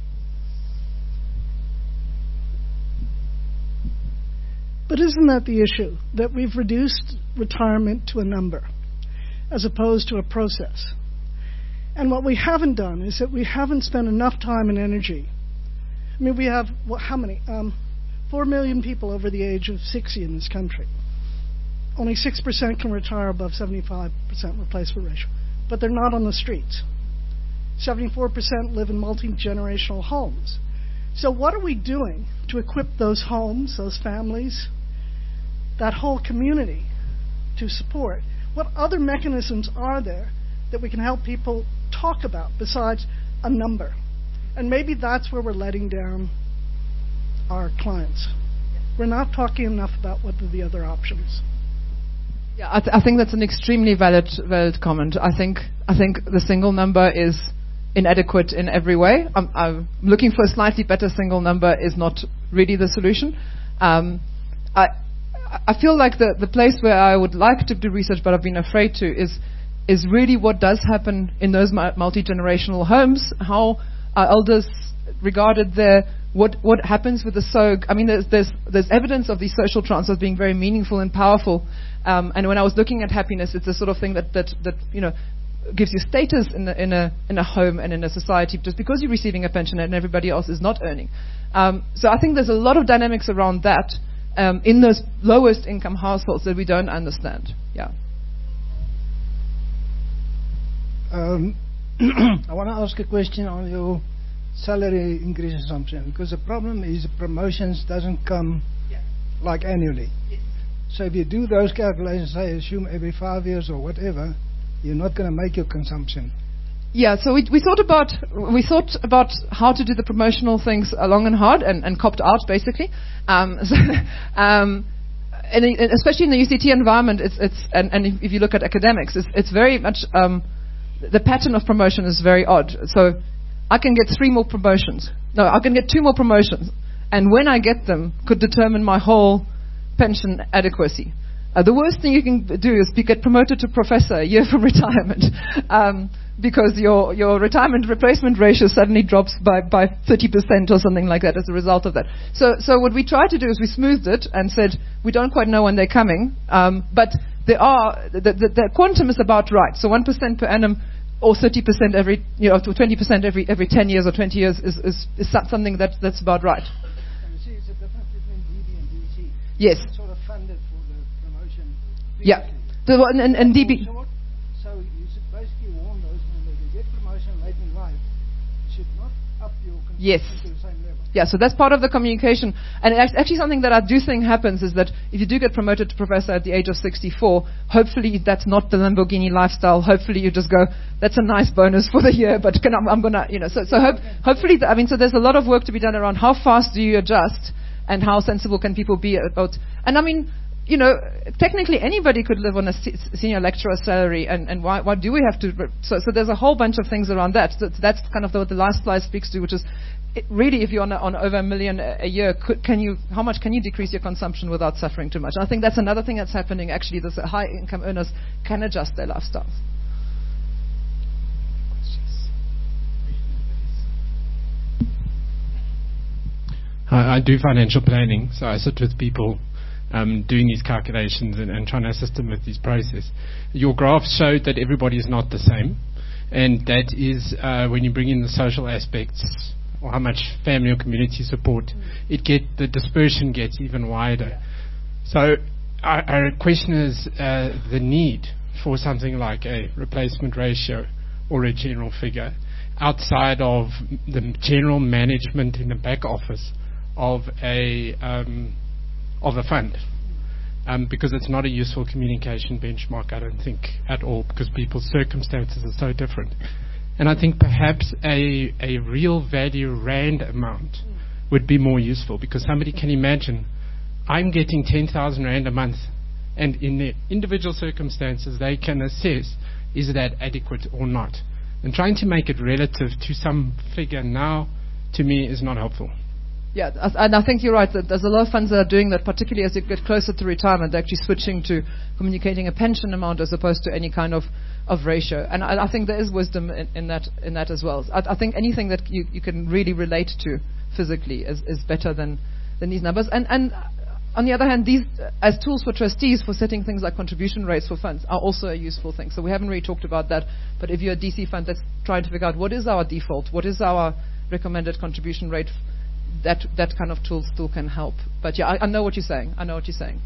But isn't that the issue? That we've reduced retirement to a number as opposed to a process. And what we haven't done is that we haven't spent enough time and energy. I mean, we have, what, how many? Um, Four million people over the age of sixty in this country. Only six percent can retire above seventy-five percent replacement ratio. But they're not on the streets. seventy-four percent live in multi-generational homes. So what are we doing to equip those homes, those families, that whole community to support? What other mechanisms are there that we can help people talk about besides a number? And maybe that's where we're letting down our clients. We're not talking enough about what are the other options. Yeah, I, th- I think that's an extremely valid valid comment. I think I think the single number is inadequate in every way. I'm, I'm looking for a slightly better single number is not really the solution. Um, I I feel like the, the place where I would like to do research, but I've been afraid to, is is really what does happen in those multi-generational homes, how are elders regarded there, what what happens with the S O G. I mean, there's there's, there's evidence of these social transfers being very meaningful and powerful. Um, and when I was looking at happiness, it's the sort of thing that, that, that you know, gives you status in a, in a in a home and in a society just because you're receiving a pension and everybody else is not earning. Um, so I think there's a lot of dynamics around that um, in those lowest income households that we don't understand. Yeah. Um, I want to ask a question on your salary increase assumption, because the problem is the promotions doesn't come yeah. like annually. Yes. So if you do those calculations, say assume every five years or whatever, you're not going to make your consumption. Yeah, so we, we thought about we thought about how to do the promotional things long and hard, and, and copped out basically. Um, so, um, and, and especially in the U C T environment, it's it's and, and if, if you look at academics, it's it's very much um, the pattern of promotion is very odd. So I can get three more promotions. No, I can get two more promotions, and when I get them, could determine my whole pension adequacy. Uh, the worst thing you can do is be, get promoted to professor a year from retirement, um, because your your retirement replacement ratio suddenly drops by, by thirty percent or something like that as a result of that. So so what we tried to do is we smoothed it and said we don't quite know when they're coming, um, but there are the, the, the quantum is about right. So one percent per annum or thirty percent every, you know, to twenty percent every every ten years or twenty years is is, is something that that's about right. And you see, it's a difference between D B and D C. Yes. It's sort of funded for the promotion. Yeah. The, and, and, and D B. Short, so you should basically warn those when they get promotion late in life, you should not up your consumption yes. to the same level. Yeah, so that's part of the communication. And it's actually something that I do think happens is that if you do get promoted to professor at the age of sixty-four, hopefully that's not the Lamborghini lifestyle. Hopefully you just go, that's a nice bonus for the year, but can I, I'm going to, you know, so, so hope, hopefully, the, I mean, so there's a lot of work to be done around how fast do you adjust and how sensible can people be about, and I mean, you know, technically anybody could live on a se- senior lecturer salary, and, and why, why do we have to? Re- so, so there's a whole bunch of things around that. So that's kind of the, what the last slide speaks to, which is it really, if you're on, a, on over a million a, a year, could, can you? How much can you decrease your consumption without suffering too much? And I think that's another thing that's happening. Actually, the high-income earners can adjust their lifestyles. I, I do financial planning, so I sit with people Um, doing these calculations and, and trying to assist them with this process. Your graph showed that everybody is not the same, and that is uh, when you bring in the social aspects or how much family or community support, mm. it get the dispersion gets even wider. Yeah. So our, our question is uh, the need for something like a replacement ratio or a general figure outside of the general management in the back office of a um, of a fund. Um, because it's not a useful communication benchmark, I don't think, at all, because people's circumstances are so different. And I think perhaps a, a real value rand amount would be more useful, because somebody can imagine, I'm getting ten thousand rand a month, and in their individual circumstances, they can assess, is that adequate or not? And trying to make it relative to some figure now, to me, is not helpful. Yeah, and I think you're right. That there's a lot of funds that are doing that, particularly as you get closer to retirement, they're actually switching to communicating a pension amount as opposed to any kind of, of ratio. And I, I think there is wisdom in, in that in that as well. I, I think anything that you, you can really relate to physically is, is better than, than these numbers. And, and on the other hand, these as tools for trustees for setting things like contribution rates for funds are also a useful thing. So we haven't really talked about that. But if you're a D C fund that's trying to figure out what is our default, what is our recommended contribution rate, that that kind of tool still can help. But yeah, I, I know what you're saying. I know what you're saying.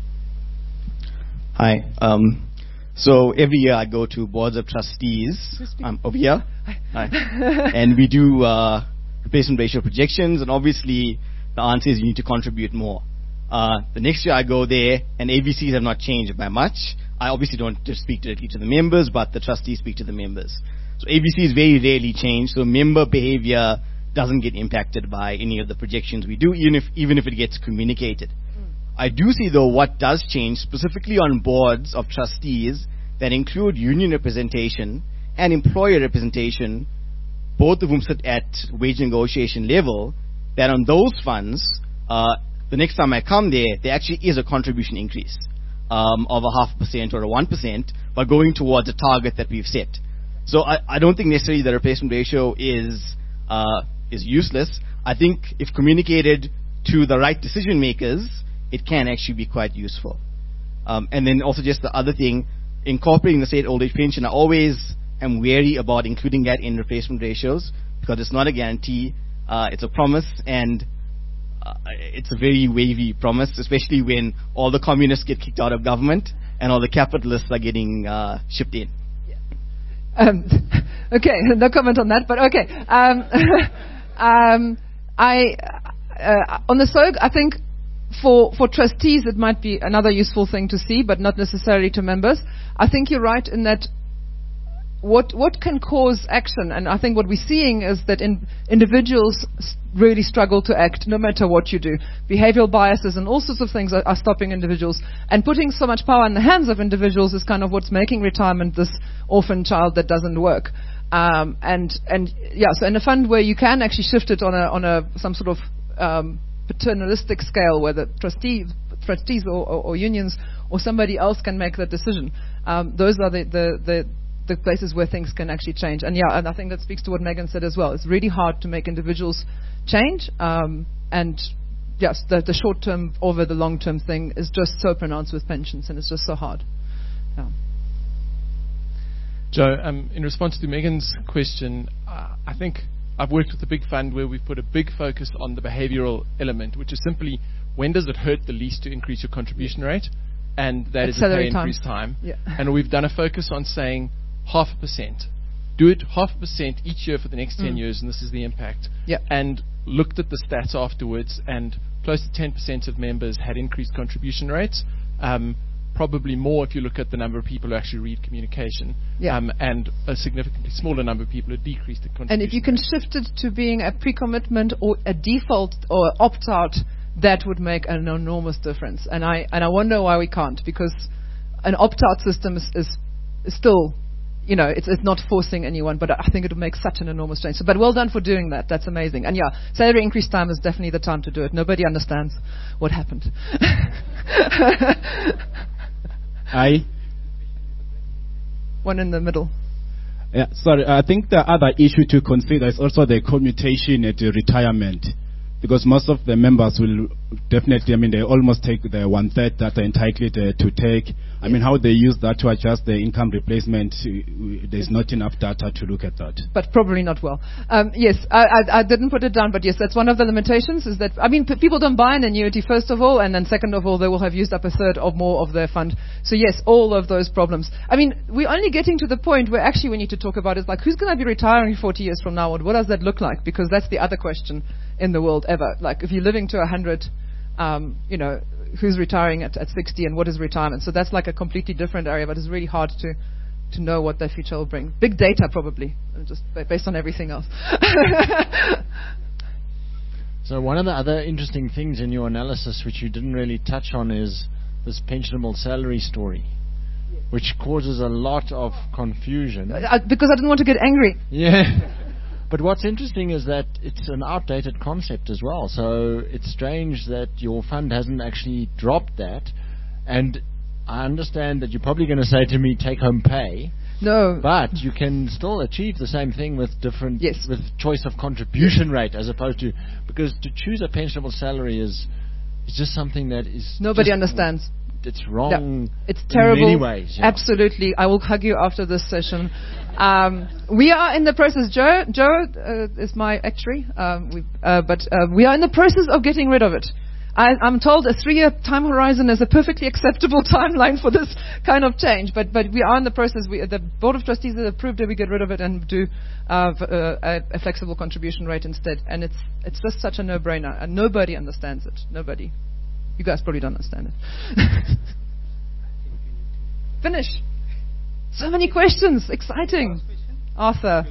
Hi. Um, so every year I go to boards of trustees. I'm over here. Hi. And we do uh, replacement ratio projections, and obviously the answer is you need to contribute more. Uh, the next year I go there, and A B Cs have not changed by much. I obviously don't just speak directly to the members, but the trustees speak to the members. So A B Cs very rarely change, so member behavior doesn't get impacted by any of the projections we do, even if even if it gets communicated. Mm. I do see, though, what does change, specifically on boards of trustees that include union representation and employer representation, both of whom sit at wage negotiation level, that on those funds, uh, the next time I come there, there actually is a contribution increase um, of a half percent or a one percent, but going towards a target that we've set. So I, I don't think necessarily the replacement ratio is uh, is useless. I think if communicated to the right decision makers, it can actually be quite useful. Um, and then also just the other thing, incorporating the state old age pension, I always am wary about including that in replacement ratios because it's not a guarantee, uh, it's a promise, and uh, it's a very wavy promise, especially when all the communists get kicked out of government and all the capitalists are getting uh, shipped in. Um, okay, no comment on that, but okay. Um, um, I uh, on the S O G, I think for for trustees it might be another useful thing to see, but not necessarily to members. I think you're right in that what what can cause action, and I think what we're seeing is that in, individuals really struggle to act no matter what you do. Behavioral biases and all sorts of things are, are stopping individuals, and putting so much power in the hands of individuals is kind of what's making retirement this orphan child that doesn't work. Um, and and yeah, so in a fund where you can actually shift it on a on a some sort of um, paternalistic scale, where the trustees trustees or, or, or unions or somebody else can make that decision. Um, those are the the, the the places where things can actually change. And yeah, and I think that speaks to what Megan said as well. It's really hard to make individuals change, um, and yes, the, the short-term over the long-term thing is just so pronounced with pensions, and it's just so hard. Yeah. Joe, um, in response to Megan's question, uh, I think I've worked with a big fund where we've put a big focus on the behavioral element, which is simply when does it hurt the least to increase your contribution rate, and that is a pay increase time. Yeah. And we've done a focus on saying half a percent. Do it half a percent each year for the next mm. ten years, and this is the impact. Yep. And looked at the stats afterwards, and close to ten percent of members had increased contribution rates. Um, probably more if you look at the number of people who actually read communication. Yep. Um, and a significantly smaller number of people who decreased the contribution And if you can rates. shift it to being a pre-commitment or a default or opt-out, that would make an enormous difference. And I and I wonder why we can't, because an opt-out system is, is, is still... You know, it's, it's not forcing anyone, but I think it would make such an enormous change. So, but well done for doing that. That's amazing. And yeah, salary increase time is definitely the time to do it. Nobody understands what happened. Hi. One in the middle. Yeah, sorry. I think the other issue to consider is also the commutation at the retirement, because most of the members will definitely, I mean, they almost take the one third that they're entitled uh, to take. I mean, how they use that to adjust the income replacement, uh, there's not enough data to look at that. But probably not well. Um, yes, I, I, I didn't put it down, but yes, that's one of the limitations, is that, I mean, p- people don't buy an annuity, first of all, and then second of all, they will have used up a third or more of their fund. So yes, all of those problems. I mean, we're only getting to the point where actually we need to talk about is like, who's going to be retiring forty years from now, and what does that look like? Because that's the other question in the world ever. Like, if you're living to one hundred, um, you know, who's retiring at, at sixty and what is retirement. So that's like a completely different area, but it's really hard to, to know what the future will bring. Big data, probably, just based on everything else. So one of the other interesting things in your analysis, which you didn't really touch on, is this pensionable salary story, which causes a lot of confusion. Uh, because I didn't want to get angry. Yeah. But what's interesting is that it's an outdated concept as well. So it's strange that your fund hasn't actually dropped that. And I understand that you're probably going to say to me, take home pay. No. But you can still achieve the same thing with different, yes. with choice of contribution rate, as opposed to, because to choose a pensionable salary is, is just something that is nobody just, understands. It's wrong. Yeah. It's terrible. In many ways. Yeah. Absolutely. I will hug you after this session. Um, we are in the process. Joe, Joe uh, is my actuary, um, we, uh, but uh, we are in the process of getting rid of it. I, I'm told a three-year time horizon is a perfectly acceptable timeline for this kind of change, but but we are in the process. We, the Board of Trustees has approved that we get rid of it and do uh, v- uh, a, a flexible contribution rate instead. And it's it's just such a no-brainer, and nobody understands it. Nobody. You guys probably don't understand it. Finish. So many questions. Exciting. Arthur.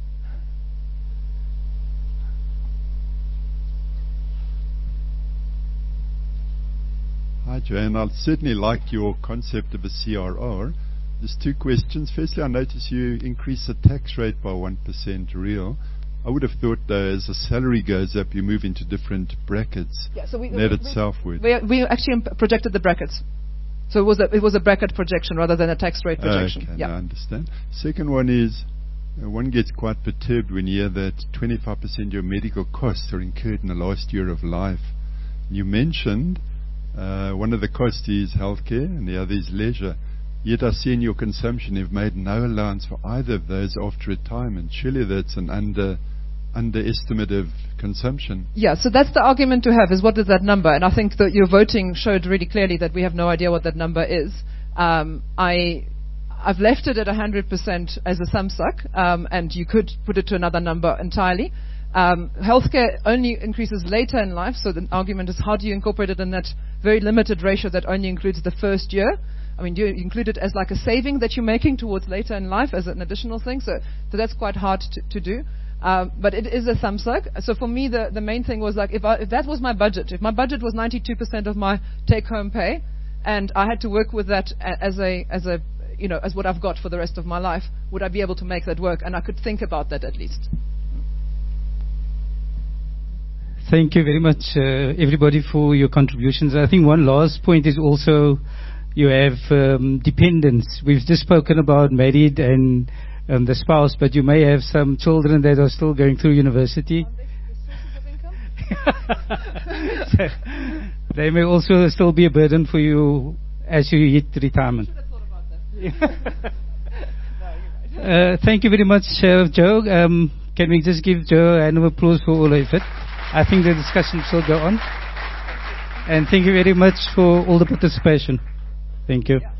Hi, Joanne. I certainly like your concept of a C R R. There's two questions. Firstly, I notice you increase the tax rate by one percent real. I would have thought, though, as the salary goes up, you move into different brackets. Yeah, so we, net we, itself would. We, we actually projected the brackets. So it was a, it was a bracket projection rather than a tax rate projection. Okay, yeah. I understand. Second one is, uh, one gets quite perturbed when you hear that twenty-five percent of your medical costs are incurred in the last year of life. You mentioned uh, one of the costs is healthcare and the other is leisure. Yet I see in your consumption you've made no allowance for either of those after retirement. Surely that's an under underestimate of consumption. Yeah, so that's the argument to have, is what is that number? And I think that your voting showed really clearly that we have no idea what that number is. Um, I, I've left it at one hundred percent as a sumsuck, um, and you could put it to another number entirely. Um, healthcare only increases later in life, so the argument is how do you incorporate it in that very limited ratio that only includes the first year? I mean, do you include it as like a saving that you're making towards later in life as an additional thing? So, so that's quite hard to, to do. Um, but it is a thumbsuck. So for me, the, the main thing was like, if, I, if that was my budget, if my budget was ninety-two percent of my take-home pay, and I had to work with that a, as a, as a, you know, as what I've got for the rest of my life, would I be able to make that work? And I could think about that at least. Thank you very much, uh, everybody, for your contributions. I think one last point is also you have um, dependents. We've just spoken about married and um, the spouse, but you may have some children that are still going through university. So they may also still be a burden for you as you hit retirement. uh, thank you very much, uh, Joe. Um, can we just give Joe a hand of applause for all of it? I think the discussion shall go on. And thank you very much for all the participation. Thank you.